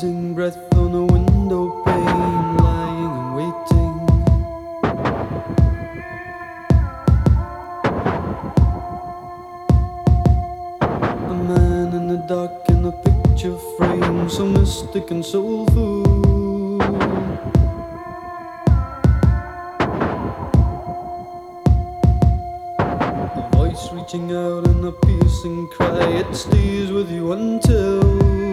losing breath on a window pane, lying and waiting. A man in the dark in a picture frame, so mystic and soulful. A voice reaching out in a piercing cry, it stays with you until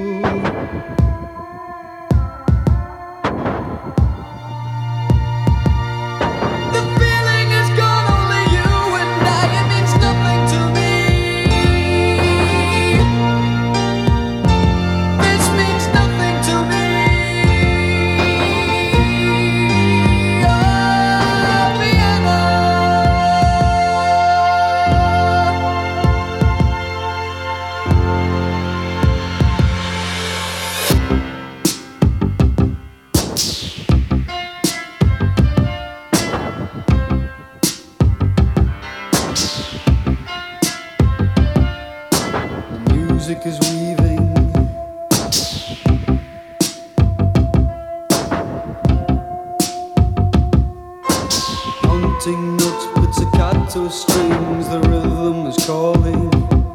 music is weaving. Haunting notes, pizzicato strings, the rhythm is calling.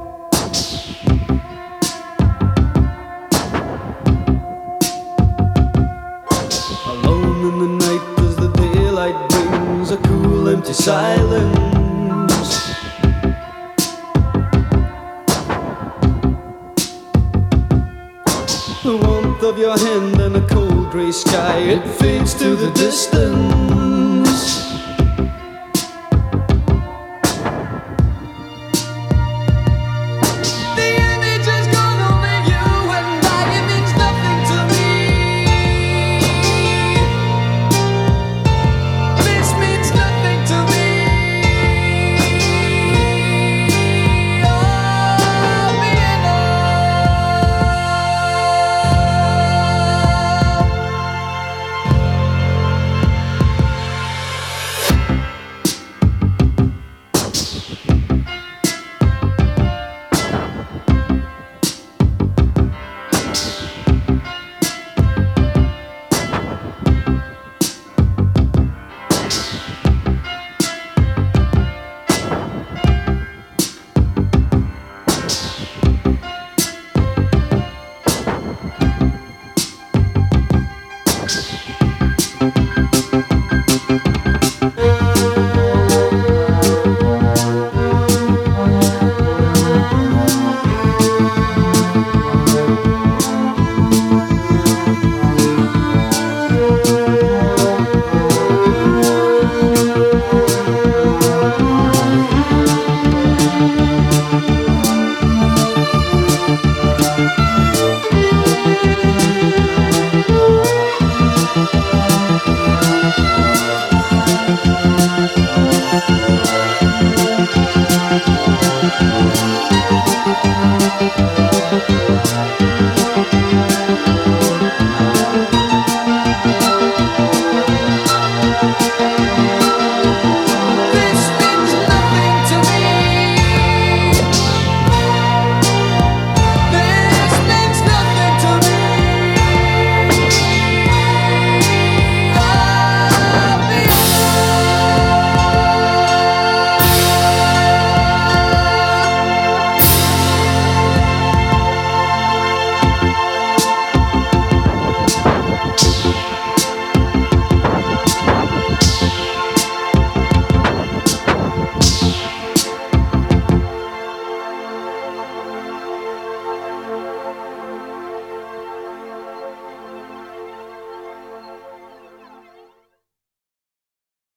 Alone in the night as the daylight brings a cool empty silence. The warmth of your hand and a cold grey sky, it fades to the distance.